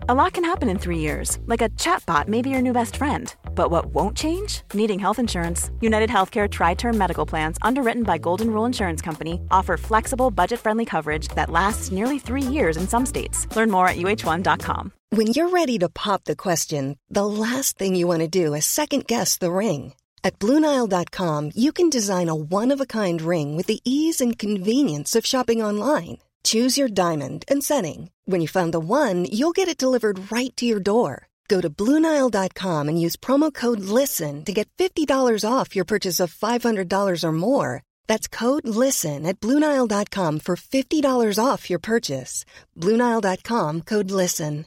A lot can happen in 3 years, like a chatbot may be your new best friend. But what won't change? Needing health insurance. United Healthcare Tri-Term Medical Plans, underwritten by Golden Rule Insurance Company, offer flexible, budget-friendly coverage that lasts nearly 3 years in some states. Learn more at uh1.com. When you're ready to pop the question, the last thing you want to do is second-guess the ring. At BlueNile.com, you can design a one-of-a-kind ring with the ease and convenience of shopping online. Choose your diamond and setting. When you find the one, you'll get it delivered right to your door. Go to BlueNile.com and use promo code LISTEN to get $50 off your purchase of $500 or more. That's code LISTEN at BlueNile.com for $50 off your purchase. BlueNile.com, code LISTEN.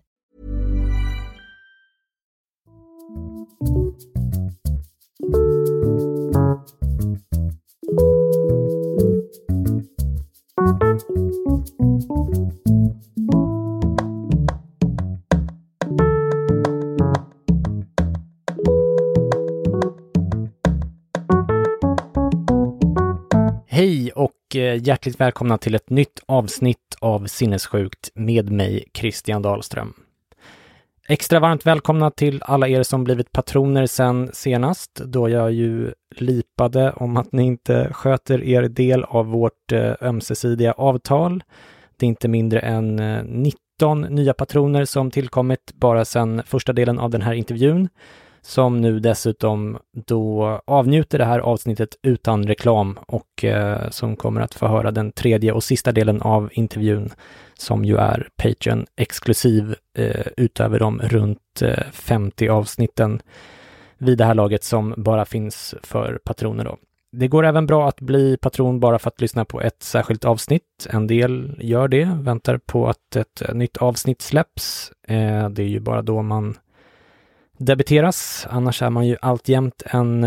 Hej och hjärtligt välkomna till ett nytt avsnitt av Sinnessjukt med mig, Christian Dahlström. Extra varmt välkomna till alla er som blivit patroner sen senast, då jag ju lipade om att ni inte sköter er del av vårt ömsesidiga avtal. Det är inte mindre än 19 nya patroner som tillkommit bara sen första delen av den här intervjun, som nu dessutom då avnjuter det här avsnittet utan reklam och som kommer att få höra den tredje och sista delen av intervjun, som ju är Patreon-exklusiv utöver de runt 50 avsnitten vid det här laget som bara finns för patroner då. Det går även bra att bli patron bara för att lyssna på ett särskilt avsnitt. En del gör det, väntar på att ett nytt avsnitt släpps. Det är ju bara då man debiteras, annars är man ju alltjämt en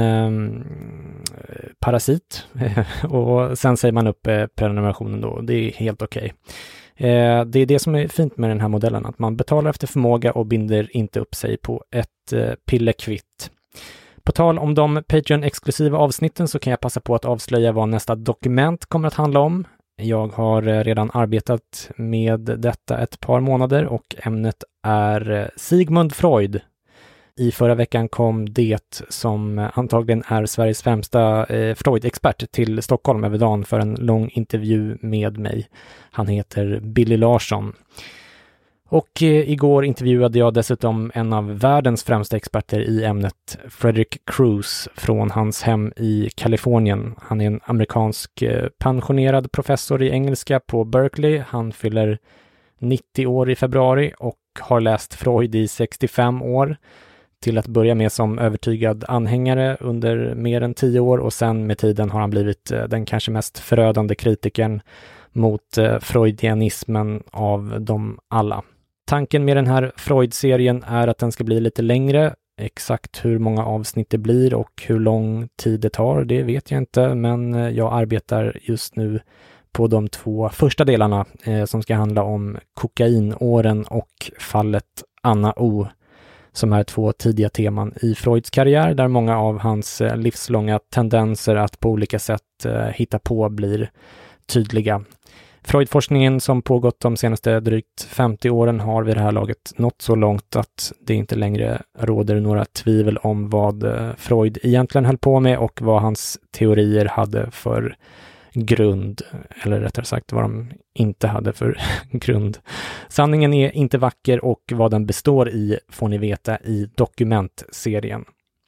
parasit och sen säger man upp prenumerationen då. Det är helt okej. Det är det som är fint med den här modellen, att man betalar efter förmåga och binder inte upp sig på ett pillekvitt. På tal om de Patreon-exklusiva avsnitten så kan jag passa på att avslöja vad nästa dokument kommer att handla om. Jag har redan arbetat med detta ett par månader och ämnet är Sigmund Freud. I förra veckan kom det som antagligen är Sveriges främsta Freud-expert till Stockholm över dagen för en lång intervju med mig. Han heter Billy Larsson. Och igår intervjuade jag dessutom en av världens främsta experter i ämnet, Frederick Crews, från hans hem i Kalifornien. Han är en amerikansk pensionerad professor i engelska på Berkeley. Han fyller 90 år i februari och har läst Freud i 65 år. Till att börja med som övertygad anhängare under mer än 10 år och sen med tiden har han blivit den kanske mest förödande kritikern mot freudianismen av dem alla. Tanken med den här Freud-serien är att den ska bli lite längre. Exakt hur många avsnitt det blir och hur lång tid det tar, det vet jag inte, men jag arbetar just nu på de 2 första delarna som ska handla om kokainåren och fallet Anna O, som är 2 tidiga teman i Freuds karriär där många av hans livslånga tendenser att på olika sätt hitta på blir tydliga. Freudforskningen som pågått de senaste drygt 50 åren har vid det här laget nått så långt att det inte längre råder några tvivel om vad Freud egentligen höll på med och vad hans teorier hade för grund, eller rättare sagt vad de inte hade för grund. Sanningen är inte vacker och vad den består i får ni veta i dokumentserien.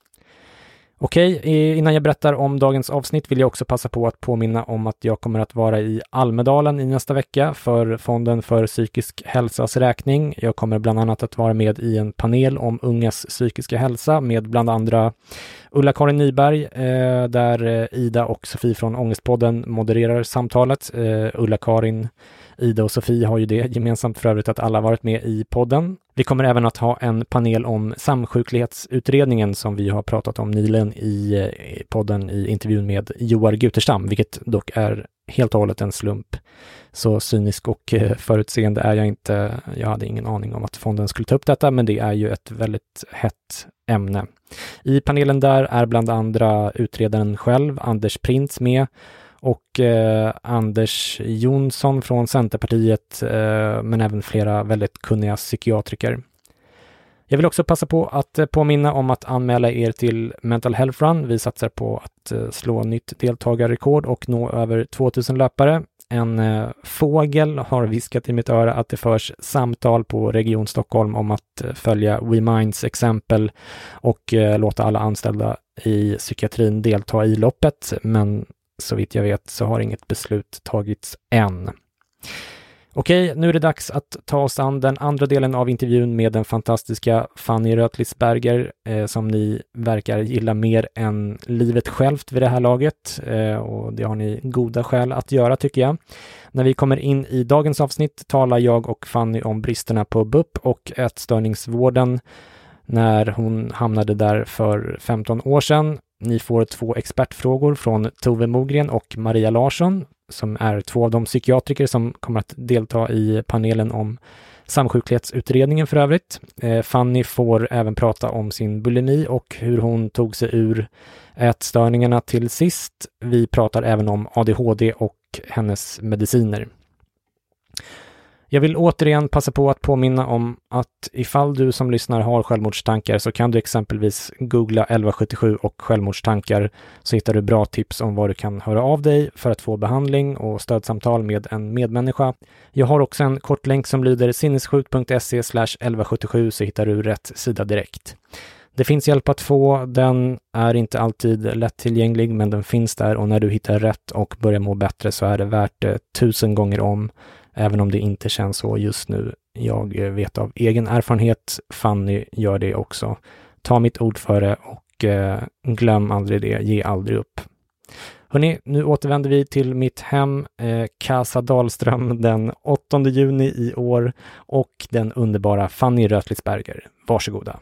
Okej, innan jag berättar om dagens avsnitt vill jag också passa på att påminna om att jag kommer att vara i Almedalen i nästa vecka för Fonden för psykisk hälsas räkning. Jag kommer bland annat att vara med i en panel om ungas psykiska hälsa med bland andra Ulla-Karin Nyberg, där Ida och Sofie från Ångestpodden modererar samtalet. Ulla-Karin, Ida och Sofie har ju det gemensamt för övrigt att alla varit med i podden. Vi kommer även att ha en panel om samsjuklighetsutredningen som vi har pratat om nyligen i podden i intervjun med Joar Guterstam, vilket dock är helt och hållet en slump. Så cynisk och förutseende är jag inte. Jag hade ingen aning om att fonden skulle ta upp detta, men det är ju ett väldigt hett ämne. I panelen där är bland andra utredaren själv, Anders Printz, med och Anders Jonsson från Centerpartiet, men även flera väldigt kunniga psykiatriker. Jag vill också passa på att påminna om att anmäla er till Mental Health Run. Vi satsar på att slå nytt deltagarrekord och nå över 2000 löpare. En fågel har viskat i mitt öra att det förs samtal på Region Stockholm om att följa WeMinds exempel och låta alla anställda i psykiatrin delta i loppet. Men så vitt jag vet så har inget beslut tagits än. Okej, nu är det dags att ta oss an den andra delen av intervjun med den fantastiska Fanny Rötlisberger som ni verkar gilla mer än livet självt vid det här laget och det har ni goda skäl att göra tycker jag. När vi kommer in i dagens avsnitt talar jag och Fanny om bristerna på BUP och ätstörningsvården när hon hamnade där för 15 år sedan. Ni får 2 expertfrågor från Tove Mogren och Maria Larsson som är 2 av de psykiatriker som kommer att delta i panelen om samsjuklighetsutredningen för övrigt. Fanny får även prata om sin bulimi och hur hon tog sig ur ätstörningarna till sist. Vi pratar även om ADHD och hennes mediciner. Jag vill återigen passa på att påminna om att ifall du som lyssnar har självmordstankar så kan du exempelvis googla 1177 och självmordstankar så hittar du bra tips om vad du kan höra av dig för att få behandling och stödsamtal med en medmänniska. Jag har också en kort länk som lyder sinnessjukt.se/1177 så hittar du rätt sida direkt. Det finns hjälp att få, den är inte alltid lättillgänglig men den finns där och när du hittar rätt och börjar må bättre så är det värt det 1000 gånger om. Även om det inte känns så just nu. Jag vet av egen erfarenhet, Fanny gör det också. Ta mitt ord för det och glöm aldrig det, ge aldrig upp. Hörrni, nu återvänder vi till mitt hem, Casa Dahlström den 8 juni i år och den underbara Fanny Rötlisberger. Varsågoda.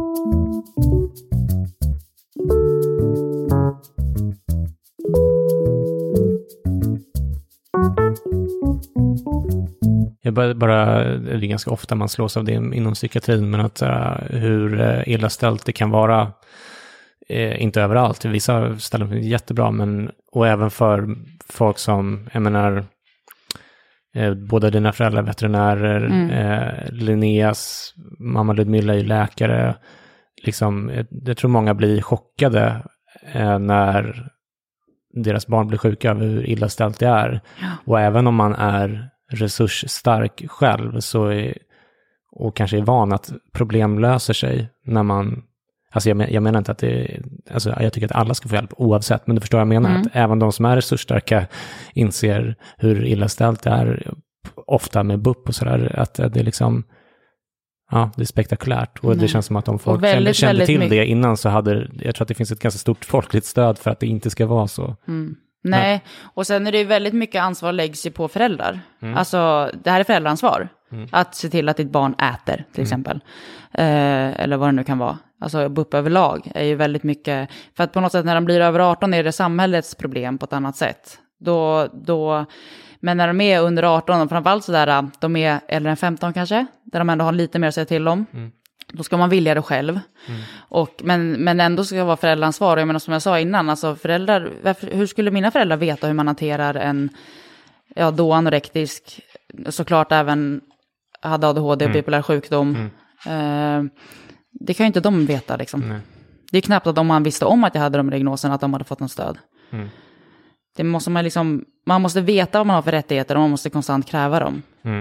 Jag börjar bara, det är ganska ofta man slås av det inom psykiatrin, men att hur illa ställt det kan vara, inte överallt. Vissa ställen är jättebra, men och även för folk som, jag menar, båda dina föräldrar veterinärer, Linneas mamma Ludmilla är läkare. Liksom, jag tror många blir chockade när deras barn blir sjuka av hur illa ställt det är. Ja. Och även om man är resursstark själv och kanske är van att problem löser sig när man, alltså jag menar inte att det, alltså jag tycker att alla ska få hjälp oavsett, men du förstår vad jag menar, att även de som är resursstarka inser hur illa ställt det är ofta med BUP och sådär, att det är liksom, ja, det är spektakulärt och det känns som att om folk kände till det innan så hade, jag tror att det finns ett ganska stort folkligt stöd för att det inte ska vara så. Nej, och sen är det väldigt mycket ansvar läggs ju på föräldrar. Alltså, det här är föräldraansvar. Att se till att ditt barn äter, till exempel. Eller vad det nu kan vara. Alltså, BUP överlag är ju väldigt mycket, för att på något sätt när de blir över 18 är det samhällets problem på ett annat sätt. Men när de är under 18, och framförallt sådär, de är äldre än 15 kanske, där de ändå har lite mer att säga till om. Då ska man vilja det själv. Men ändå ska det vara föräldraansvar. Jag menar som jag sa innan, alltså föräldrar, hur skulle mina föräldrar veta hur man hanterar en då anorektisk, såklart även hade ADHD och bipolär sjukdom. Det kan ju inte de veta liksom. Det är knappt att om man visste om att jag hade de diagnoserna att de hade fått någon stöd. Det måste man liksom, man måste veta vad man har för rättigheter och man måste konstant kräva dem.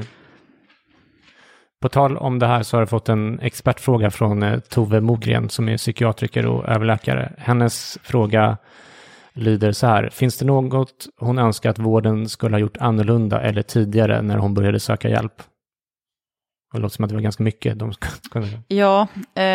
På tal om det här så har jag fått en expertfråga från Tove Mogren som är psykiatriker och överläkare. Hennes fråga lyder så här: finns det något hon önskar att vården skulle ha gjort annorlunda eller tidigare när hon började söka hjälp? Det låter som att det var ganska mycket. Ja,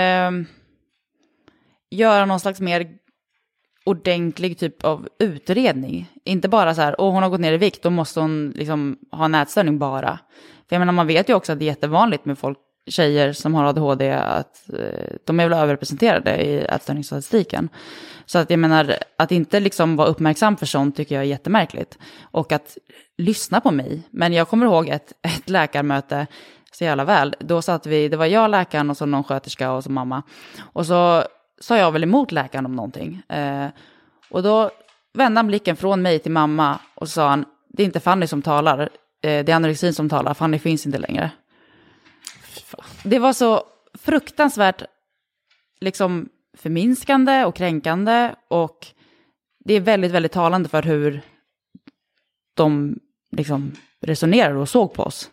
göra någon slags mer ordentlig typ av utredning. Inte bara så här, hon har gått ner i vikt, då måste hon liksom ha en ätstörning bara. För jag menar, man vet ju också att det är jättevanligt med tjejer som har ADHD att de är väl överrepresenterade i ätstörningsstatistiken. Så att jag menar, att inte liksom vara uppmärksam för sånt tycker jag är jättemärkligt. Och att lyssna på mig. Men jag kommer ihåg ett läkarmöte så jävla väl. Då satt vi, det var jag, läkaren och så någon sköterska och så mamma. Och så sa jag väl emot läkaren om någonting. Och då vände han blicken från mig till mamma och sa han, det är inte Fanny som talar, det är anorexin som talar, Fanny finns inte längre. Det var så fruktansvärt liksom förminskande och kränkande, och det är väldigt, väldigt talande för hur de liksom resonerar och såg på oss.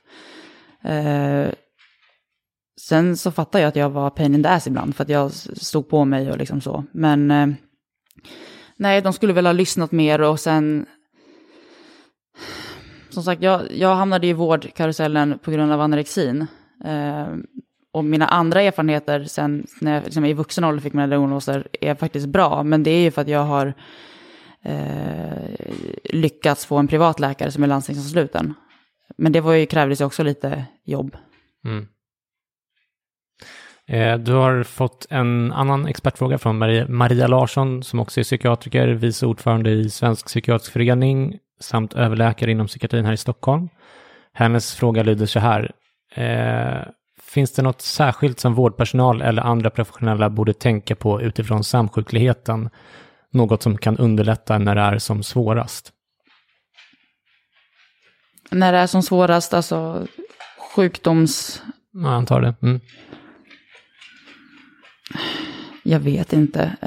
Sen så fattar jag att jag var pain in the ass ibland för att jag stod på mig och liksom så. Men nej, de skulle väl ha lyssnat mer, och sen som sagt, jag hamnade i vårdkarusellen på grund av anorexin. Och mina andra erfarenheter sen när jag liksom i vuxen ålder fick mina diagnoser är faktiskt bra. Men det är ju för att jag har lyckats få en privat läkare som är landstingsansluten. Men det krävdes också lite jobb. Mm. Du har fått en annan expertfråga från Maria Larsson, som också är psykiatriker, vice ordförande i Svensk psykiatrisk förening samt överläkare inom psykiatrin här i Stockholm. Hennes fråga lyder så här. Finns det något särskilt som vårdpersonal eller andra professionella borde tänka på utifrån samsjukligheten? Något som kan underlätta när det är som svårast? När det är som svårast, alltså sjukdoms... Ja, jag antar det. Mm. Jag vet inte.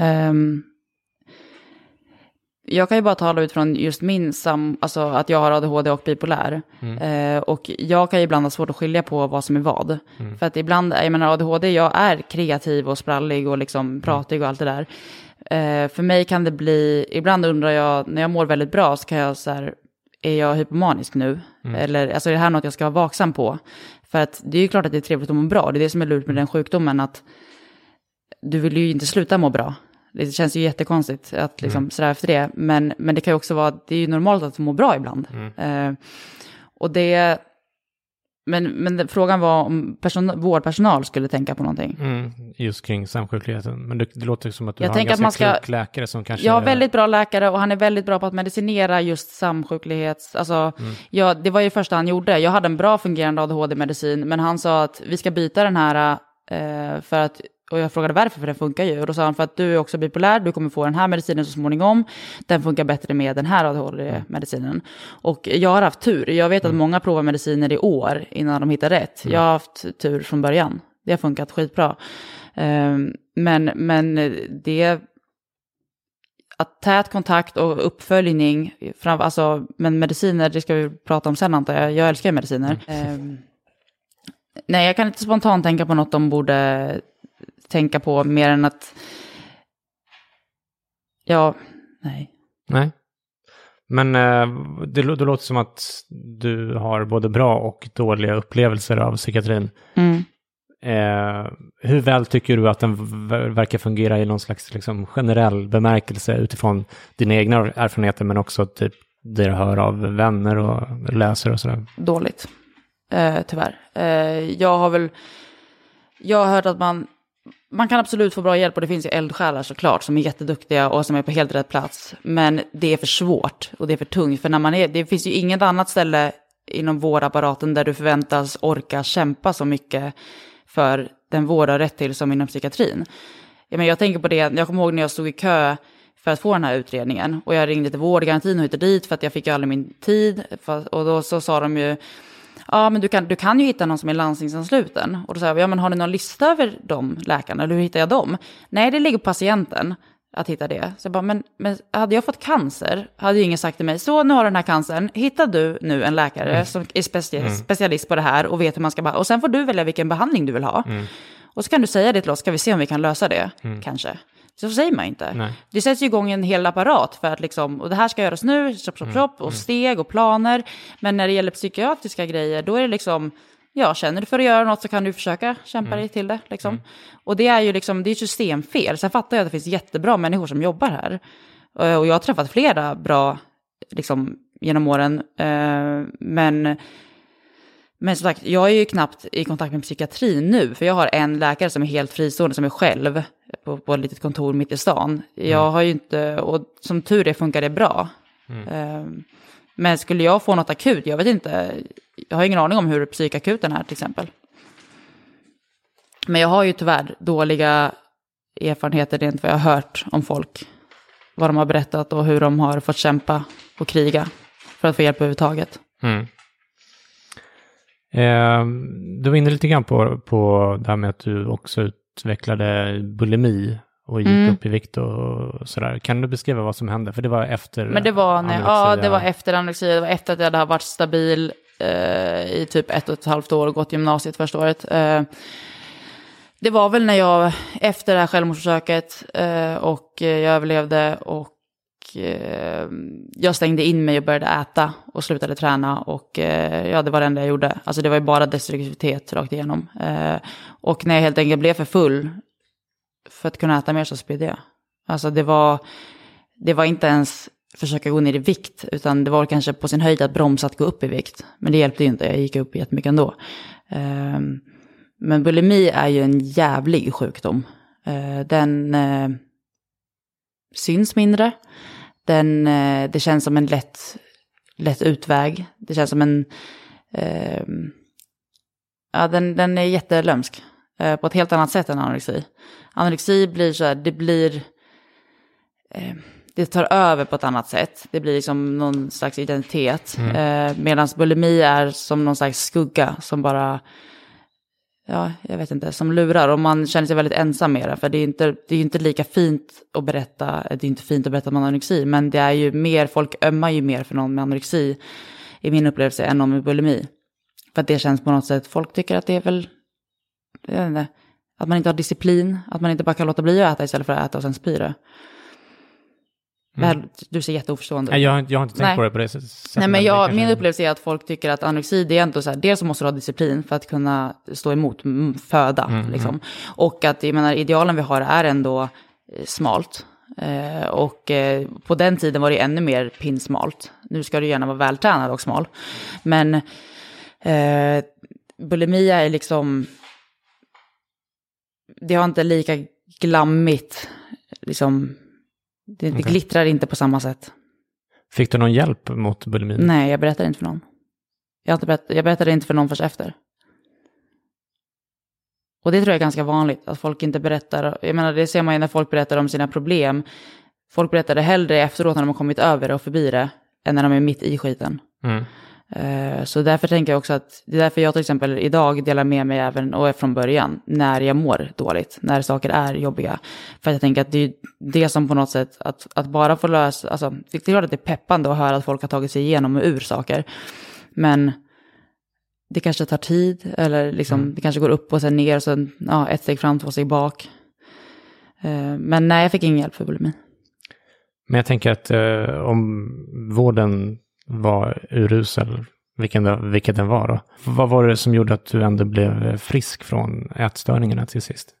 Jag kan ju bara tala utifrån just alltså att jag har ADHD och bipolär. Och jag kan ju ibland ha svårt att skilja på vad som är vad. För att ibland, jag menar ADHD, jag är kreativ och sprallig och liksom pratig och allt det där. För mig kan det bli, ibland undrar jag, när jag mår väldigt bra så kan jag så här, är jag hypomanisk nu? Eller alltså är det här något jag ska vara vaksam på? För att det är ju klart att det är trevligt att må bra. Det är det som är lurt med den sjukdomen, att du vill ju inte sluta må bra. Det känns ju jättekonstigt att liksom sådär efter det. Men det kan ju också vara, det är ju normalt att må bra ibland. Och det, men frågan var om vårdpersonal skulle tänka på någonting. Just kring samsjukligheten. Men det låter som att du jag har en ganska klok läkare som kanske... Jag har väldigt bra läkare, och han är väldigt bra på att medicinera just samsjuklighet. Alltså, det var ju det första han gjorde. Jag hade en bra fungerande ADHD-medicin, men han sa att vi ska byta den här för att... Och jag frågade varför, för den funkar ju. Och då sa han, för att du är också bipolär, du kommer få den här medicinen så småningom. Den funkar bättre med den här ADHD-medicinen. Och jag har haft tur. Jag vet att många provar mediciner i år innan de hittar rätt. Jag har haft tur från början. Det har funkat skitbra. Men det... Att tät kontakt och uppföljning, alltså, men mediciner, det ska vi prata om sen antar jag. Jag älskar mediciner. Nej, jag kan inte spontant tänka på något de borde... tänka på mer än att nej. Men det låter som att du har både bra och dåliga upplevelser av psykiatrin. Hur väl tycker du att den verkar fungera i någon slags liksom, generell bemärkelse utifrån dina egna erfarenheter, men också typ det du hör av vänner och läser och sådär? Dåligt, tyvärr. Jag har hört att man kan absolut få bra hjälp, och det finns ju eldsjälar såklart som är jätteduktiga och som är på helt rätt plats. Men det är för svårt och det är för tungt. För det finns ju inget annat ställe inom vårdapparaten där du förväntas orka kämpa så mycket för den vård har rätt till som inom psykiatrin. Jag tänker på det, jag kommer ihåg när jag stod i kö för att få den här utredningen. Och jag ringde till vårdgarantin och hittade dit för att jag fick ju aldrig min tid. Och då så sa de ju... Ja, men du kan ju hitta någon som är landstingsansluten. Och då sa jag, men har ni någon lista över de läkarna? Eller hur hittar jag dem? Nej, det ligger på patienten att hitta det. Så jag bara, men hade jag fått cancer, hade ju ingen sagt till mig, så nu har du den här cancern. Hittar du nu en läkare som är specialist på det här och vet hur man ska... Och sen får du välja vilken behandling du vill ha. Och så kan du säga det till oss, ska vi se om vi kan lösa det, kanske. Så säger man inte. Nej. Det sätts ju igång en hel apparat för att liksom, och det här ska göras nu, och steg och planer. Men när det gäller psykiatriska grejer, då är det liksom, känner du för att göra något så kan du försöka kämpa dig till det. Liksom. Och det är ju liksom, det är systemfel. Sen fattar jag att det finns jättebra människor som jobbar här. Och jag har träffat flera bra liksom, genom åren. Men som sagt, jag är ju knappt i kontakt med psykiatrin nu. För jag har en läkare som är helt fristående, som är själv på ett litet kontor mitt i stan. Jag har ju inte, och som tur är funkar det bra. Men skulle jag få något akut, jag vet inte. Jag har ingen aning om hur psykakuten är till exempel. Men jag har ju tyvärr dåliga erfarenheter rent vad jag har hört om folk. Vad de har berättat och hur de har fått kämpa och kriga för att få hjälp överhuvudtaget. Du var inne lite grann på det här med att du också utvecklade bulimi och gick upp i vikt och sådär. Kan du beskriva vad som hände? För det var efter Men det var det var efter anorexia. Det var efter att jag hade varit stabil i typ 1,5 år och gått gymnasiet första året. Det var väl när jag efter det här självmordsförsöket och jag överlevde och jag stängde in mig och började äta och slutade träna och det var det enda jag gjorde. Alltså det var ju bara destruktivitet rakt igenom. Och när jag helt enkelt blev för full för att kunna äta mer så spydde jag. Alltså det var inte ens försöka gå ner i vikt, utan det var kanske på sin höjd att bromsa att gå upp i vikt. Men det hjälpte ju inte, jag gick upp jättemycket ändå. Men bulimi är ju en jävlig sjukdom. Den syns mindre. Det känns som en lätt utväg. Det känns som en... den är jättelömsk. På ett helt annat sätt än anorexi. Anorexi blir så här, det tar över på ett annat sätt. Det blir liksom någon slags identitet. Medan bulimi är som någon slags skugga som bara... Ja, jag vet inte, som lurar. Och man känner sig väldigt ensam med det. För det är inte lika fint att berätta. Det är inte fint att berätta om anorexi. Men det är ju mer, folk ömmar ju mer för någon med anorexi. I min upplevelse än någon med bulimi. För att det känns på något sätt, folk tycker att det är väl... Jag vet inte, att man inte har disciplin. Att man inte bara kan låta bli att äta istället för att äta och sen spy det. Du ser jätteoförstående. Nej, jag har inte tänkt på det på det sättet. Nej, men min upplevelse är att folk tycker att anorexi, det är ändå så här, dels så måste du ha disciplin för att kunna stå emot föda. Liksom. Och att, jag menar, idealen vi har är ändå smalt. Och på den tiden var det ännu mer pinsmalt. Nu ska du gärna vara vältränad och smal. Men bulimia är liksom... Det har inte lika glammigt liksom... Det glittrar inte på samma sätt. Fick du någon hjälp mot bulimin? Nej, jag berättade inte för någon. Jag berättade inte för någon först efter. Och det tror jag är ganska vanligt. Att folk inte berättar. Jag menar, det ser man ju när folk berättar om sina problem. Folk berättar det hellre efteråt när de har kommit över det och förbi det. Än när de är mitt i skiten. Så därför tänker jag också att det är därför jag till exempel idag delar med mig även och är från början när jag mår dåligt, när saker är jobbiga. För jag tänker att det är det som på något sätt att bara få lösa, alltså det är klart att det är peppande att höra att folk har tagit sig igenom och ur saker. Men det kanske tar tid eller liksom det kanske går upp och sen ner och sen ett steg fram, 2 steg bak. Men nej, jag fick ingen hjälp för bulimi. Men jag tänker att om vården var urusel, vilket den var då. Vad var det som gjorde att du ändå blev frisk från ätstörningarna till sist?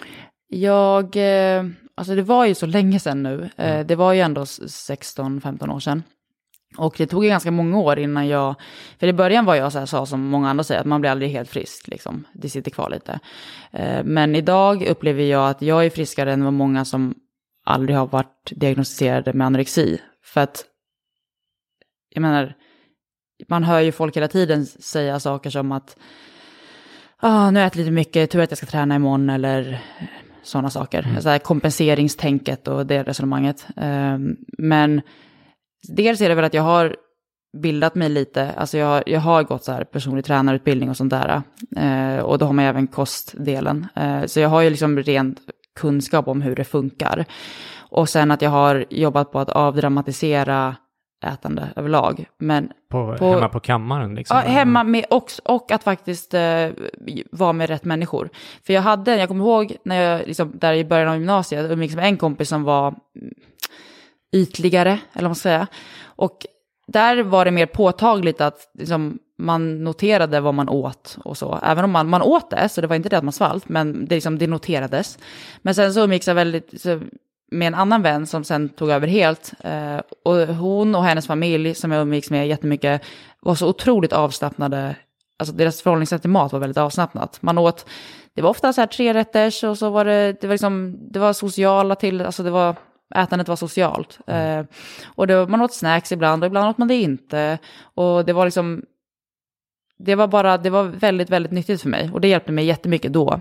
Alltså det var ju så länge sedan nu. Det var ju ändå 16-15 år sedan. Och det tog ju ganska många år innan för i början var jag så här, sa som många andra säger, att man blir aldrig helt frisk liksom. Det sitter kvar lite. Men idag upplever jag att jag är friskare än vad många som aldrig har varit diagnostiserade med anorexi. För att jag menar, man hör ju folk hela tiden säga saker som att nu har jag ätit lite mycket, tur att jag ska träna imorgon eller sådana saker. Så här kompenseringstänket och det resonemanget. Men dels är det väl att jag har bildat mig lite, alltså jag har gått så här personlig tränarutbildning och sånt där. Och då har man även kostdelen. Så jag har ju liksom rent kunskap om hur det funkar. Och sen att jag har jobbat på att avdramatisera ätande överlag. Men hemma på kammaren liksom? Ja, hemma med och att faktiskt vara med rätt människor. För jag kommer ihåg när jag liksom, där i början av gymnasiet umgicks med en kompis som var ytligare, eller vad man ska säga. Och där var det mer påtagligt att liksom, man noterade vad man åt och så. Även om man åt det, så det var inte det att man svalt, men det noterades. Men sen så umgicks jag med en annan vän som sen tog över helt. Och hon och hennes familj som jag umgicks med jättemycket var så otroligt avslappnade. Alltså deras förhållningssätt till mat var väldigt avslappnat. Man åt, det var ofta så här 3-rätters och så var det var sociala till, alltså ätandet var socialt. Och man åt snacks ibland och ibland åt man det inte. Och det var liksom, det var väldigt, väldigt nyttigt för mig. Och det hjälpte mig jättemycket då.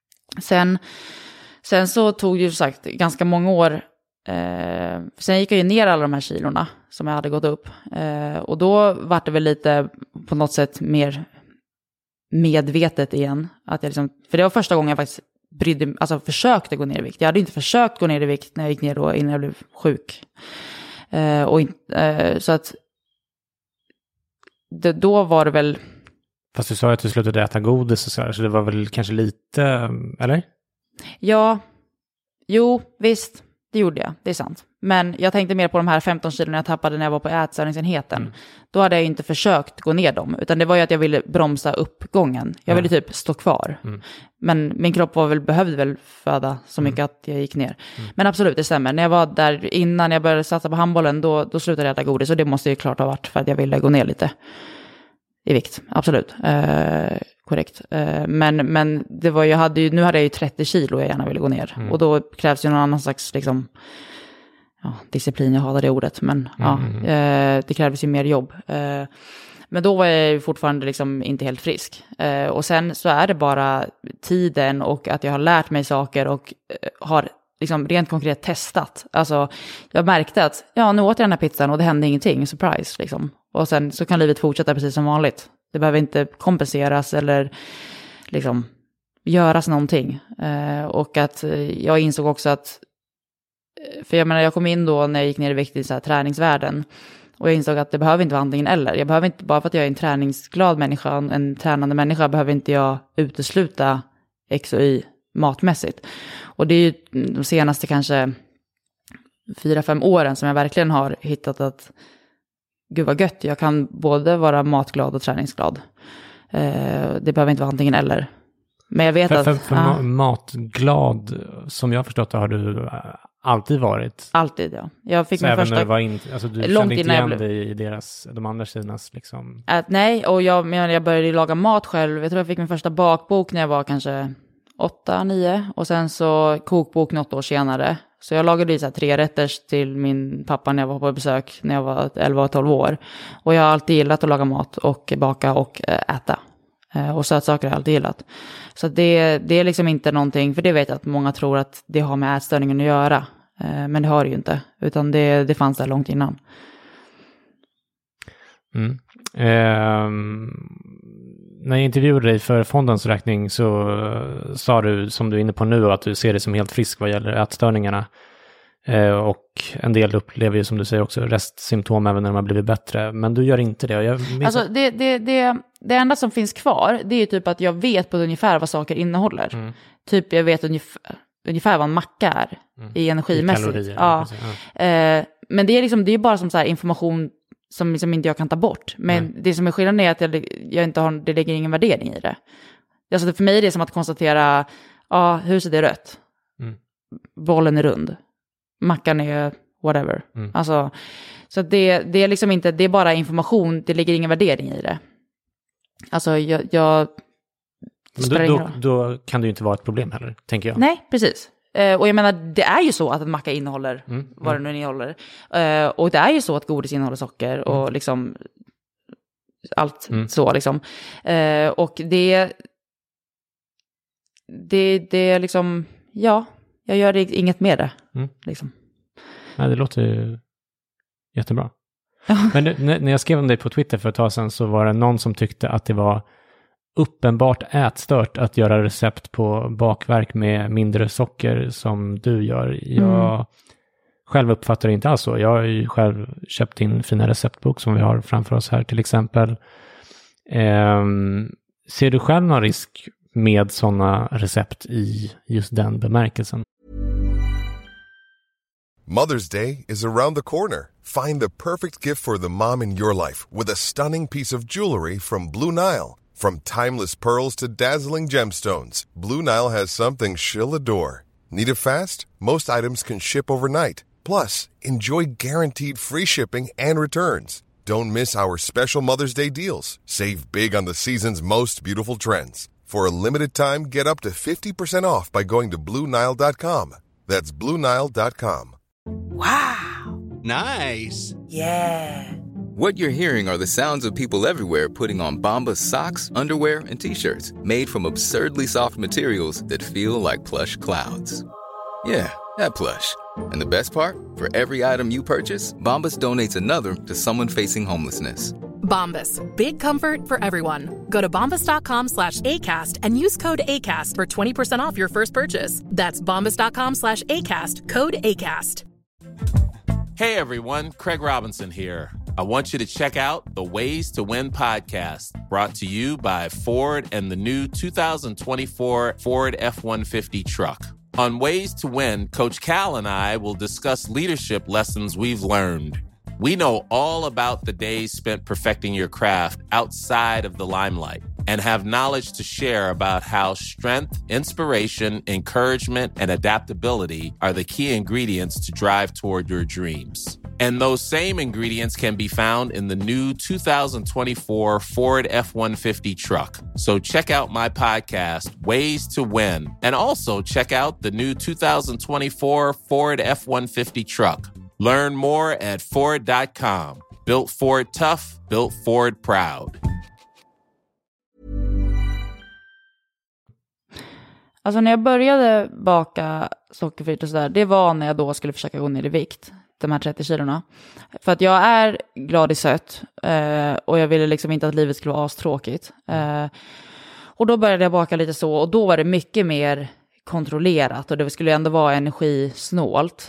Sen så tog det ju sagt ganska många år. Sen gick jag ju ner alla de här kilorna som jag hade gått upp. Och då var det väl lite på något sätt mer medvetet igen. Att jag liksom, för det var första gången jag faktiskt försökte gå ner i vikt. Jag hade inte försökt gå ner i vikt när jag gick ner då, innan jag blev sjuk. Så att då var det väl... Fast du sa att du slutade äta godis och så det var väl kanske lite, eller? Ja, jo, visst, det gjorde jag, det är sant. Men jag tänkte mer på de här 15 kilona jag tappade när jag var på ätstörningsenheten. Då hade jag inte försökt gå ner dem, utan det var ju att jag ville bromsa uppgången. Jag ville typ stå kvar. Men min kropp behövde väl föda så mycket att jag gick ner. Men absolut, det stämmer. När jag var där innan jag började satsa på handbollen, då slutade jag äta godis. Och det måste ju klart ha varit för att jag ville gå ner lite i vikt. Absolut. Korrekt. Men det var, nu hade jag ju 30 kilo jag gärna ville gå ner. Och då krävs ju någon annan slags liksom, disciplin, jag hatar det ordet. Men det krävdes ju mer jobb. Men då var jag ju fortfarande liksom inte helt frisk. Och sen så är det bara tiden och att jag har lärt mig saker och har liksom rent konkret testat. Alltså jag märkte att nu åt jag den här pizzan och det hände ingenting, surprise liksom. Och sen så kan livet fortsätta precis som vanligt. Det behöver inte kompenseras eller liksom göras någonting. Och att jag insåg också att, för jag menar jag kom in då när jag gick ner i vikt i så här träningsvärlden. Och jag insåg att det behöver inte vara antingen eller. Jag behöver inte, bara för att jag är en träningsglad människa, en tränande människa, behöver inte jag utesluta X och Y matmässigt. Och det är ju de senaste kanske 4-5 åren som jag verkligen har hittat att gud vad gött, jag kan både vara matglad och träningsglad. Det behöver inte vara antingen eller. Men jag vet för matglad, som jag har förstått det, har du alltid varit. Alltid, ja. Jag fick så min även första... när du var alltså du kände inte igen dig i de andra sidornas liksom... Nej, och jag började laga mat själv. Jag tror jag fick min första bakbok när jag var kanske 8-9. Och sen så kokbok något år senare. Så jag lagade så här 3-rätters till min pappa när jag var på besök när jag var 11-12 år. Och jag har alltid gillat att laga mat och baka och äta. Och sötsaker har jag alltid gillat. Så det är liksom inte någonting, för det vet jag att många tror att det har med ätstörningen att göra. Men det har det ju inte, utan det fanns där långt innan. När jag intervjuade dig för fondens räkning så sa du, som du är inne på nu, att du ser det som helt frisk vad gäller ätstörningarna. Och en del upplever ju, som du säger, också restsymptom även när de har blivit bättre. Men du gör inte det. Alltså det enda som finns kvar, det är ju typ att jag vet på ungefär vad saker innehåller. Typ jag vet ungefär vad en macka är i energimässigt. Kalorier, ja. Men det är liksom, det är bara som så här information som liksom inte jag kan ta bort. Men det som är skillnaden är att jag inte har, det lägger ingen värdering i det. Alltså för mig är det som att konstatera, huset är rött. Bollen är rund. Mackan är whatever. Alltså, så det är liksom inte, det är bara information, det ligger ingen värdering i det. Alltså jag men då kan det ju inte vara ett problem heller, tänker jag. Nej, precis. Och jag menar, det är ju så att en macka innehåller vad den nu innehåller. Och det är ju så att godis innehåller socker och liksom allt så liksom. Och det är liksom, jag gör inget med det. Liksom. Nej, det låter ju jättebra. Men när jag skrev om dig på Twitter för ett tag sedan så var det någon som tyckte att det var uppenbart ätstört att göra recept på bakverk med mindre socker som du gör. Jag själv uppfattar det inte alls så. Jag har ju själv köpt in fina receptbok som vi har framför oss här till exempel. Ser du själv någon risk med sådana recept i just den bemärkelsen? Mother's Day is around the corner. Find the perfect gift for the mom in your life with a stunning piece of jewelry from Blue Nile. From timeless pearls to dazzling gemstones, Blue Nile has something she'll adore. Need it fast? Most items can ship overnight. Plus, enjoy guaranteed free shipping and returns. Don't miss our special Mother's Day deals. Save big on the season's most beautiful trends. For a limited time, get up to 50% off by going to BlueNile.com. That's BlueNile.com. Wow! Nice! Yeah! What you're hearing are the sounds of people everywhere putting on Bombas socks, underwear, and T-shirts made from absurdly soft materials that feel like plush clouds. Yeah, that plush. And the best part? For every item you purchase, Bombas donates another to someone facing homelessness. Bombas. Big comfort for everyone. Go to bombas.com/ACAST and use code ACAST for 20% off your first purchase. That's bombas.com/ACAST. Code ACAST. Hey everyone, Craig Robinson here. I want you to check out the Ways to Win podcast, brought to you by Ford and the new 2024 Ford F-150 truck. On Ways to Win, Coach Cal and I will discuss leadership lessons we've learned. We know all about the days spent perfecting your craft outside of the limelight and have knowledge to share about how strength, inspiration, encouragement, and adaptability are the key ingredients to drive toward your dreams. And those same ingredients can be found in the new 2024 Ford F-150 truck. So check out my podcast, Ways to Win, and also check out the new 2024 Ford F-150 truck. Learn more at Ford.com. Built Ford tough, built Ford proud. Alltså när jag började baka sockerfritt och sådär, det var när jag då skulle försöka gå ner i vikt, de här 30 kilorna. För att jag är glad i sött och jag ville liksom inte att livet skulle vara astråkigt. Och då började jag baka lite så, och då var det mycket mer kontrollerat och det skulle ändå vara energisnålt.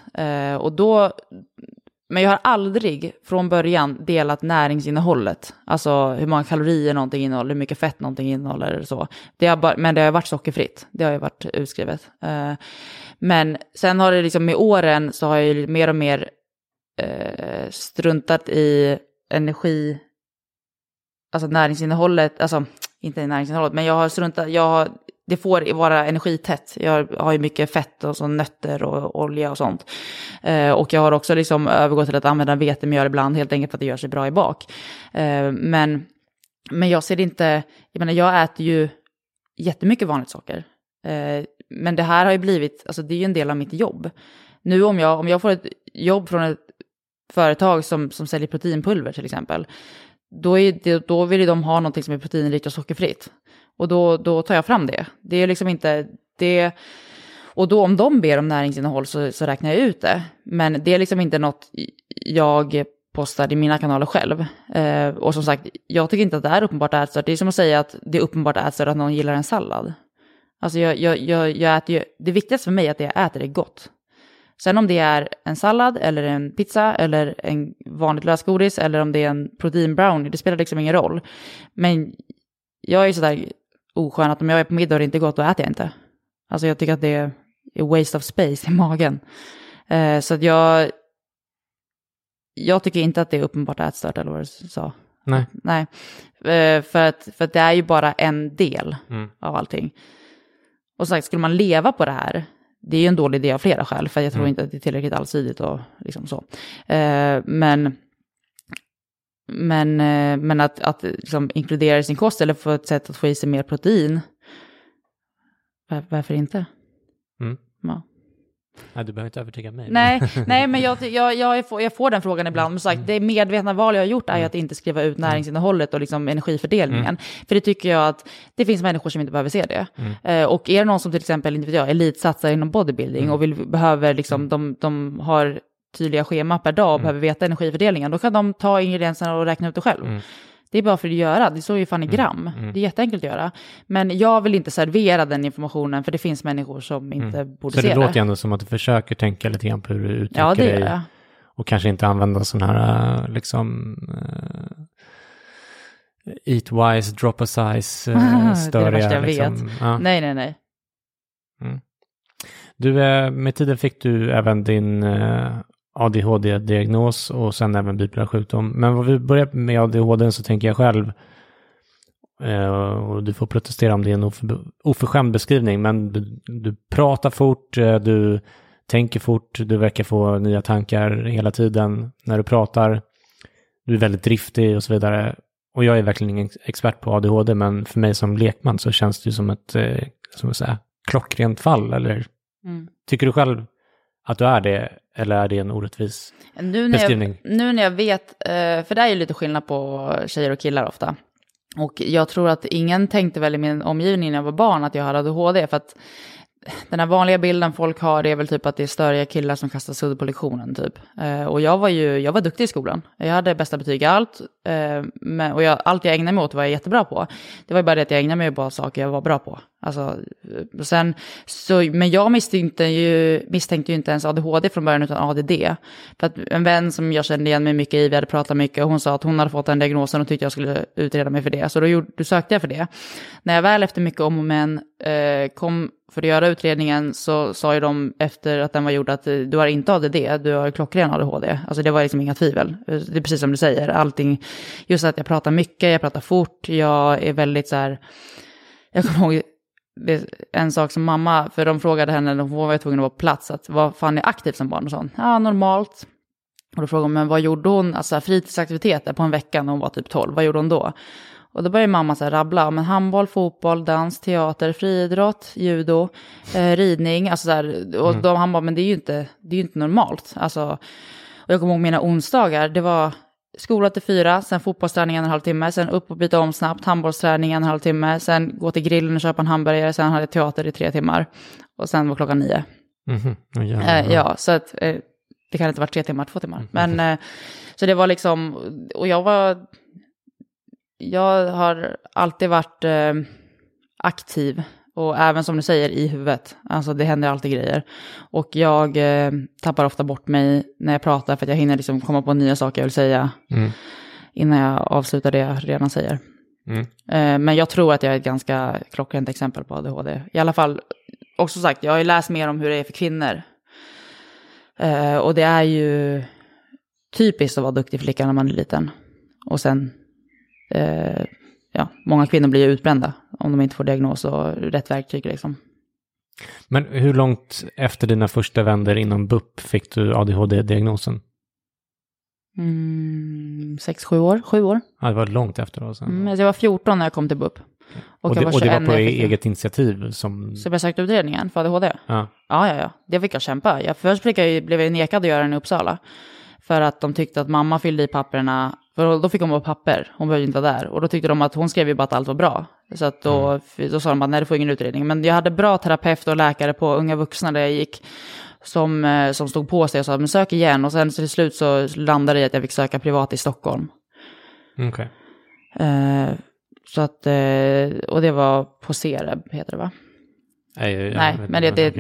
Men jag har aldrig från början delat näringsinnehållet. Alltså hur många kalorier någonting innehåller, hur mycket fett någonting innehåller eller så. Men det har varit sockerfritt. Det har ju varit utskrivet. Men sen har det liksom med åren så har jag mer och mer struntat i energi. Alltså näringsinnehållet. Alltså inte i näringsinnehållet, men jag har struntat. Det får vara energitätt. Jag har ju mycket fett och så nötter och olja och sånt. Och jag har också liksom övergått till att använda vetemjöl ibland, helt enkelt för att det gör sig bra i bak. Men jag ser inte, jag menar jag äter ju jättemycket vanligt socker. Men det här har ju blivit, alltså det är ju en del av mitt jobb. Nu om jag får ett jobb från ett företag som säljer proteinpulver till exempel, då vill de ha någonting som är proteinrikt och sockerfritt. Och då tar jag fram det. Det är liksom inte det. Och då om de ber om näringsinnehåll så räknar jag ut det. Men det är liksom inte något jag postar i mina kanaler själv. Och som sagt, jag tycker inte att det är uppenbart ätstört. Det är som att säga att det är uppenbart ätstört att någon gillar en sallad. Alltså jag äter ju, det viktigaste för mig är att det jag äter är gott. Sen om det är en sallad eller en pizza eller en vanligt lösgodis eller om det är en protein brownie, det spelar liksom ingen roll. Men jag är sådär oskön att om jag är på middag och det inte är gott, då äter jag inte. Alltså jag tycker att det är waste of space i magen. Så att jag tycker inte att det är uppenbart ätstört eller vad du sa. Nej. För att det är ju bara en del av allting. Och sagt, skulle man leva på det här, det är ju en dålig idé av flera skäl, för jag tror inte att det är tillräckligt allsidigt och liksom så. Men att liksom inkludera i sin kost eller få ett sätt att få i sig mer protein, varför inte? Ja. Nej, du behöver inte övertyga mig. Nej, men jag får den frågan ibland. Men sagt, det medvetna val jag har gjort är att inte skriva ut näringsinnehållet och liksom energifördelningen. För det tycker jag att det finns människor som inte behöver se det. Och är det någon som till exempel, inte vet jag, elitsatsar inom bodybuilding och behöver liksom, de har tydliga schema per dag och behöver veta energifördelningen, då kan de ta ingredienserna och räkna ut det själv. Det är bara för att göra. Det står ju fan i gram. Det är jätteenkelt att göra. Men jag vill inte servera den informationen, för det finns människor som inte borde se det. Så det låter ändå som att du försöker tänka lite grann på hur du uttrycker dig. Jag. Och kanske inte använda sån här liksom eat wise, drop a size störiga. Det är det värsta jag liksom. vet. Ja. Nej. Du, med tiden fick du även din ADHD-diagnos och sen även bipolär sjukdom. Men vad vi börjar med ADHD så tänker jag själv, och du får protestera om det är en oförskämd beskrivning, men du pratar fort, du tänker fort, du verkar få nya tankar hela tiden när du pratar, du är väldigt driftig och så vidare. Och jag är verkligen ingen expert på ADHD, men för mig som lekman så känns det ju som ett klockrent fall, eller tycker du själv att du är det, eller är det en orättvis beskrivning? Nu när jag vet, för det är ju lite skillnad på tjejer och killar ofta. Och jag tror att ingen tänkte väl i min omgivning när jag var barn att jag hade ADHD, för att den här vanliga bilden folk har, det är väl typ att det är störiga killar som kastar sudd på lektionen typ. Och jag var duktig i skolan. Jag hade bästa betyg i allt. Och allt jag ägnade mig åt var jag jättebra på. Det var ju bara det att jag ägnade mig på saker jag var bra på. Alltså, men jag misstänkte ju inte ens ADHD från början utan ADD. För att en vän som jag kände igen mig mycket i, vi hade pratat mycket, och hon sa att hon hade fått den diagnosen och tyckte jag skulle utreda mig för det. Så då sökte jag för det. När jag väl efter mycket om och men kom för att göra utredningen, så sa ju de efter att den var gjord att du har inte ADD, du har klockren ADHD. Alltså det var liksom inga tvivel. Det är precis som du säger, allting, just att jag pratar mycket, jag pratar fort, jag är väldigt så här, jag kommer ihåg en sak som mamma, för de frågade henne när hon var tvungen att vara på plats, att vad fan är aktivt som barn och sånt? Ja, normalt. Och då frågade hon, men vad gjorde hon, alltså fritidsaktiviteter på en vecka när hon var typ 12, vad gjorde hon då? Och då började mamma så här rabbla, men handboll, fotboll, dans, teater, friidrott, judo, ridning, alltså så här, och han bara, men det är ju inte normalt. Alltså, och jag kommer ihåg mina onsdagar, det var skola till 4, sen fotbollsträning 1,5 timme, sen upp och byta om snabbt, handbollsträning 1,5 timme, sen gå till grillen och köpa en hamburgare, sen hade jag teater i 3 timmar, och sen var klockan 9. Ja, så att det kan inte vara 3 timmar, 2 timmar. Men så det var liksom, och jag har alltid varit aktiv, och även som du säger i huvudet, alltså det händer alltid grejer, och jag tappar ofta bort mig när jag pratar, för att jag hinner liksom komma på nya saker jag vill säga innan jag avslutar det jag redan säger. Men jag tror att jag är ett ganska klockrent exempel på ADHD, i alla fall. Också sagt, jag har ju läst mer om hur det är för kvinnor, och det är ju typiskt att vara duktig flicka när man är liten, och sen många kvinnor blir ju utbrända om de inte får diagnos och rätt verktyg liksom. Men hur långt efter dina första vändor inom BUP fick du ADHD-diagnosen? 6-7 år, 7 år. Ja, det var långt efter då. Sen. Jag var 14 när jag kom till BUP. Och det var på eget initiativ som... Så jag sökte utredningen för ADHD? Ja. Det fick jag kämpa. Först blev jag nekad att göra den i Uppsala. För att de tyckte att mamma fyllde i papperna. För då fick hon vara papper. Hon behövde inte vara där. Och då tyckte de att hon skrev ju bara att allt var bra. Så att då sa de bara, nej, du får ingen utredning. Men jag hade bra terapeut och läkare på unga vuxna där jag gick. Som stod på sig och sa, men sök igen. Och sen till slut så landade det i att jag fick söka privat i Stockholm. Okej. Så att, och det var på Cereb, heter det va? Nej, men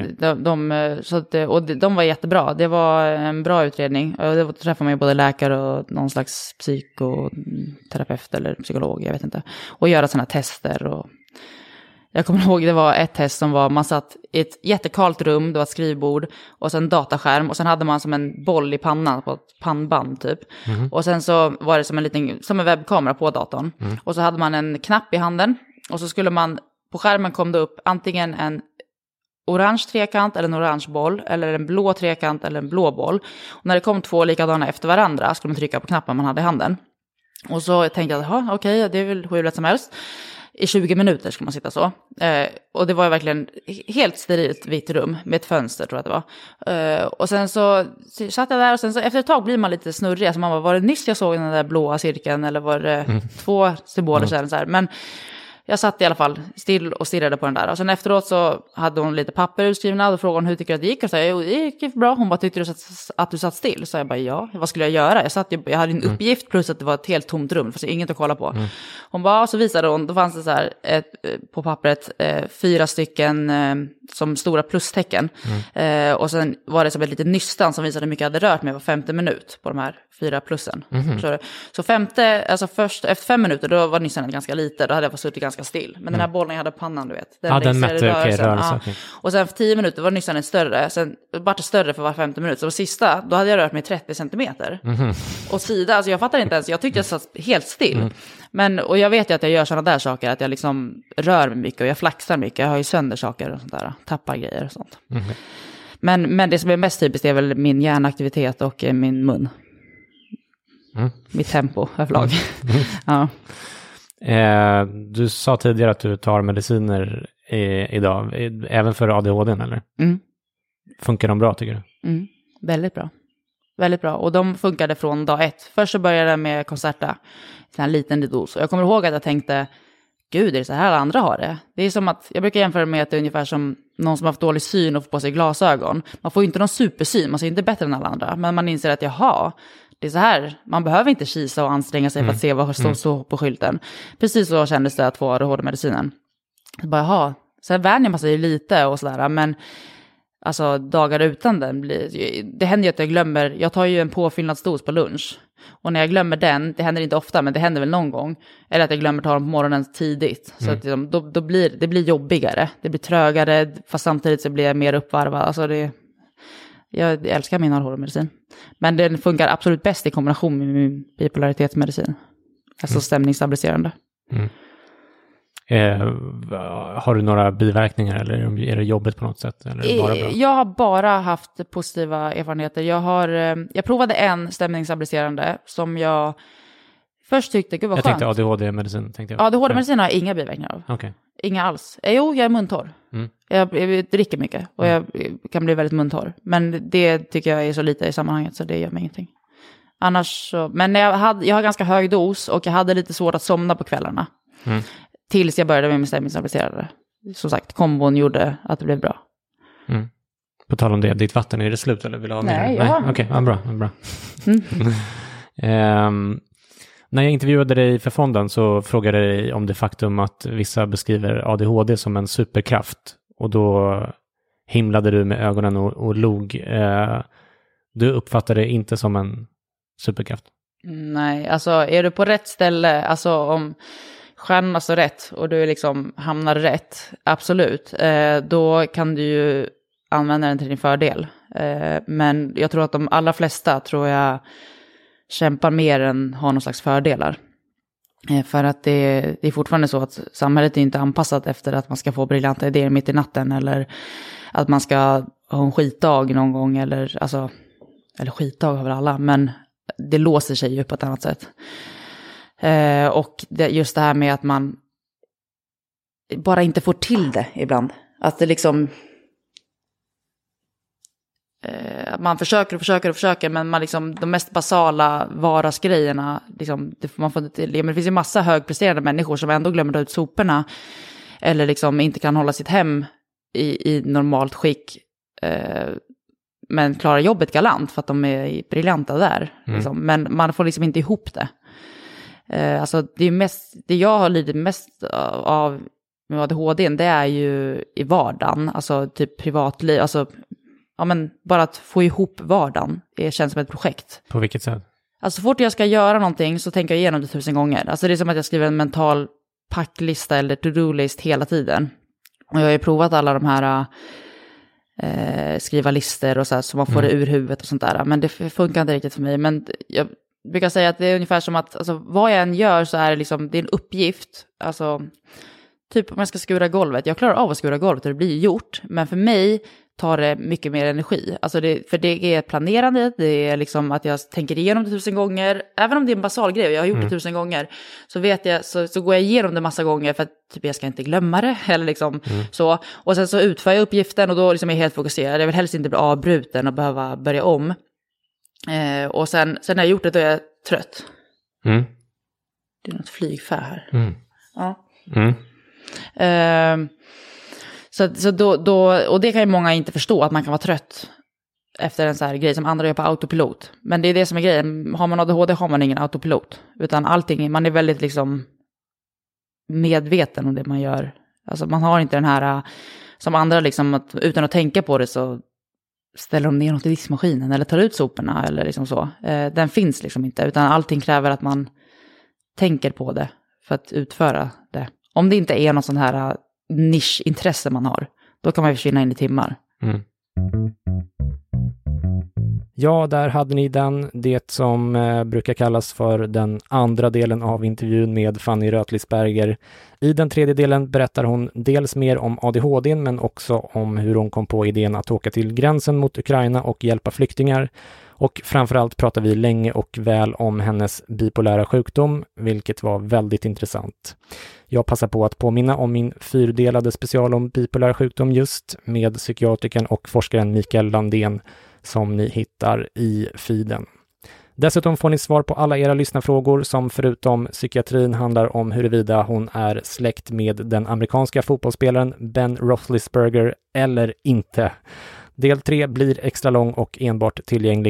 de var jättebra. Det var en bra utredning. Då träffade man ju både läkare och någon slags psykoterapeut eller psykolog, jag vet inte. Och göra sådana tester. Och jag kommer ihåg, det var ett test som var, man satt i ett jättekallt rum, det var ett skrivbord och sen dataskärm, och sen hade man som en boll i pannan på ett pannband typ. Och sen så var det som en webbkamera på datorn. Och så hade man en knapp i handen, och så skulle man, på skärmen kom det upp antingen en orange trekant eller en orange boll, eller en blå trekant eller en blå boll. Och när det kom 2 likadana efter varandra skulle man trycka på knappen man hade i handen. Och så tänkte jag, okej, det är väl hur lätt som helst. I 20 minuter ska man sitta så. Och det var verkligen helt sterilt vitt rum med ett fönster, tror jag att det var. Och sen så satt jag där, och sen så efter ett tag blir man lite snurrig. Alltså man bara, var det nyss jag såg den där blåa cirkeln, eller var det 2 symboler sen så här. Men jag satt i alla fall still och stirrade på den där. Och sen efteråt så hade hon lite papper utskrivna. Och frågade hon, hur tycker du att det gick? Och så jag, det gick bra. Hon bara, tyckte du att du satt still? Så jag bara, ja. Vad skulle jag göra? Jag hade en uppgift, plus att det var ett helt tomt rum. För det är inget att kolla på. Hon bara, så visade hon. Då fanns det så här på pappret 4 stycken som stora plustecken. Och sen var det som ett litet nystan som visade hur mycket jag hade rört mig var 50 minut på de här 4 plussen. Så först efter 5 minuter då var nystan ganska lite. Då hade jag suttit ganska still. Men den här bollen jag hade på pannan, du vet. Den mätte rörelsen. Ja. Och sen för 10 minuter var nystan större. Sen var det större för var 50 minuter. Så sista, då hade jag rört mig 30 centimeter. Och sida, alltså jag fattar inte ens. Jag tyckte jag satt helt still. Och jag vet ju att jag gör sådana där saker. Att jag liksom rör mig mycket och jag flaxar mycket. Jag har ju sönder saker och sånt där. Tappar grejer och sånt. Men det som är mest typiskt är väl min hjärnaktivitet och min mun. Mitt tempo överlag. Ja. Du sa tidigare att du tar mediciner idag, även för ADHD, eller? Funkar de bra, tycker du? Väldigt bra. Väldigt bra. Och de funkade från dag 1. Först så började jag med Concerta. En liten dos. Och jag kommer ihåg att jag tänkte, gud, är det så här alla andra har det? Det är som att, jag brukar jämföra med att det är ungefär som någon som har haft dålig syn och får på sig glasögon. Man får ju inte någon supersyn, man ser inte bättre än alla andra. Men man inser att jaha, det är så här. Man behöver inte kisa och anstränga sig för att se vad som står på skylten. Precis så kändes det att få ADHD-medicinen. Bara jaha, sen vänjer man sig lite och sådär. Men alltså dagar utan den det händer ju att jag glömmer. Jag tar ju en påfyllnadsdos på lunch. Och när jag glömmer den, det händer inte ofta men det händer väl någon gång. Eller att jag glömmer ta den på morgonen tidigt. Så att då blir det blir jobbigare. Det blir trögare fast samtidigt så blir jag mer uppvarvad. Alltså jag älskar min ADHD-medicin. Men den funkar absolut bäst i kombination med min bipolaritetsmedicin. Alltså stämningsstabiliserande. Har du några biverkningar eller är det jobbigt på något sätt? Eller bara bra? Jag har bara haft positiva erfarenheter. Jag provade en stämningsstabiliserande som jag först tyckte, gud vad skönt. Jag tänkte ADHD-medicin. ADHD-medicin har jag inga biverkningar av. Okay. Inga alls. Jo, jag är muntorr. Jag dricker mycket och jag kan bli väldigt muntorr. Men det tycker jag är så lite i sammanhanget så det gör mig ingenting. Annars så, men jag har ganska hög dos och jag hade lite svårt att somna på kvällarna. Tills jag började med min stämningsstabiliserare. Som sagt, kombon gjorde att det blev bra. På tal om det, ditt vatten, är det slut eller vill du ha mer? Nej, okej, bra. När jag intervjuade dig för fonden så frågade jag dig om det faktum att vissa beskriver ADHD som en superkraft. Och då himlade du med ögonen och log. Du uppfattade det inte som en superkraft? Nej, alltså är du på rätt ställe, alltså om stjärnorna står rätt och du liksom hamnar rätt, absolut. Då kan du ju använda den till din fördel. Men jag tror att de allra flesta kämpar mer än har någon slags fördelar. För att det är fortfarande så att samhället är inte anpassat efter att man ska få briljanta idéer mitt i natten eller att man ska ha en skitdag någon gång eller skitdag har väl alla, men det låser sig ju på ett annat sätt. Och just det här med att man bara inte får till det ibland. Att det liksom man försöker men man liksom de mest basala vardagsgrejerna liksom, man får inte till. Men det finns ju massa högpresterande människor som ändå glömmer ut soporna eller liksom inte kan hålla sitt hem i normalt skick men klarar jobbet galant för att de är briljanta där liksom. Men man får liksom inte ihop det. Alltså det jag har lidit mest av med ADHD, det är ju i vardagen, alltså typ privatliv, alltså ja, men bara att få ihop vardagen känns som ett projekt. På vilket sätt? Alltså så fort jag ska göra någonting så tänker jag igenom det 1000 gånger. Alltså det är som att jag skriver en mental packlista eller to-do-list hela tiden. Och jag har ju provat alla de här skriva listor och så här, så man får det ur huvudet och sånt där. Men det funkar inte riktigt för mig. Men jag brukar säga att det är ungefär som att alltså, vad jag än gör så är det liksom, det är en uppgift. Alltså typ om jag ska skura golvet. Jag klarar av att skura golvet och det blir gjort. Men för mig tar det mycket mer energi. Alltså för det är planerande, det är liksom att jag tänker igenom det 1000 gånger. Även om det är en basal grej, jag har gjort det 1000 gånger. Så vet jag, så går jag igenom det massa gånger för att typ, jag ska inte glömma det. Eller liksom så. Och sen så utför jag uppgiften och då liksom är jag helt fokuserad. Jag vill helst inte bli avbruten och behöva börja om. Och sen när jag gjort det då är jag trött. Det är något flygfär här. Ja. Så då, och det kan ju många inte förstå, att man kan vara trött efter en så här grej som andra gör på autopilot. Men det är det som är grejen. Har man ADHD har man ingen autopilot. Utan allting, man är väldigt liksom medveten om det man gör. Alltså man har inte den här, som andra liksom, att, utan att tänka på det så ställer de ner något i diskmaskinen eller tar ut soporna eller liksom så. Den finns liksom inte, utan allting kräver att man tänker på det för att utföra det. Om det inte är någon sån här nischintresse man har, då kan man försvinna in i timmar. Ja, där hade ni det som brukar kallas för den andra delen av intervjun med Fanny Rötlisberger. I den tredje delen berättar hon dels mer om ADHD men också om hur hon kom på idén att åka till gränsen mot Ukraina och hjälpa flyktingar. Och framförallt pratar vi länge och väl om hennes bipolära sjukdom, vilket var väldigt intressant. Jag passar på att påminna om min 4-delade special om bipolär sjukdom just med psykiatrikern och forskaren Mikael Landén som ni hittar i feeden. Dessutom får ni svar på alla era lyssnarfrågor som förutom psykiatrin handlar om huruvida hon är släkt med den amerikanska fotbollsspelaren Ben Roethlisberger eller inte. Del 3 blir extra lång och enbart tillgänglig.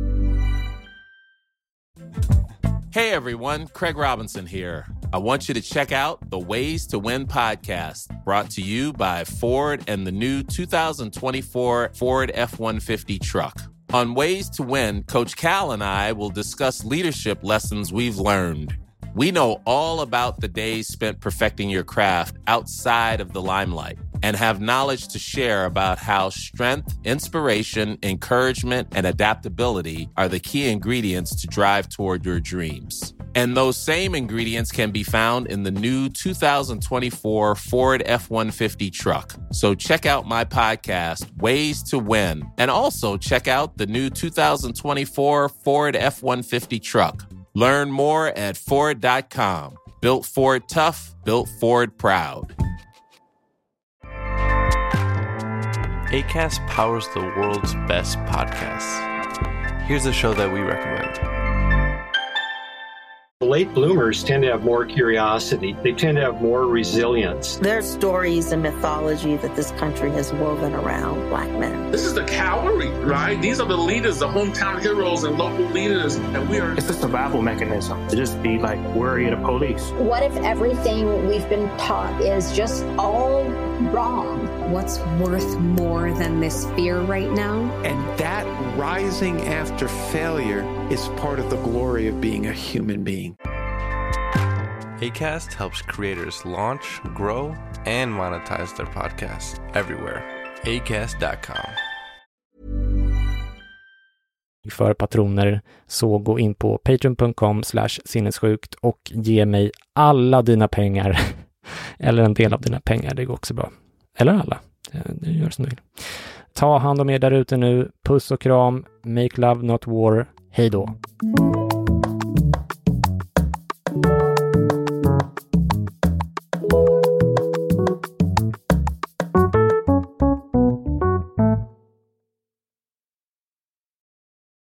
Hey everyone, Craig Robinson here. I want you to check out the Ways to Win podcast, brought to you by Ford and the new 2024 Ford F-150 truck. On Ways to Win, Coach Cal and I will discuss leadership lessons we've learned. We know all about the days spent perfecting your craft outside of the limelight and have knowledge to share about how strength, inspiration, encouragement, and adaptability are the key ingredients to drive toward your dreams. And those same ingredients can be found in the new 2024 Ford F-150 truck. So check out my podcast, Ways to Win, and also check out the new 2024 Ford F-150 truck. Learn more at Ford.com. Built Ford tough, built Ford proud. Acast powers the world's best podcasts. Here's a show that we recommend. Late bloomers tend to have more curiosity. They tend to have more resilience. There's stories and mythology that this country has woven around Black men. This is the cavalry, right? These are the leaders, the hometown heroes and local leaders. And we are... It's a survival mechanism to just be like worried of police. What if everything we've been taught is just all wrong? What's worth more than this fear right now? And that rising after failure is part of the glory of being a human being. Acast helps creators launch, grow, and monetize their podcasts everywhere. Acast.com. För patroner, så gå in på patreon.com/sinnessjukt och ge mig alla dina pengar. Eller en del av dina pengar, det går också bra. Eller alla, det gör som du vill. Ta hand om er där ute nu. Puss och kram. Make love not war. Hej då.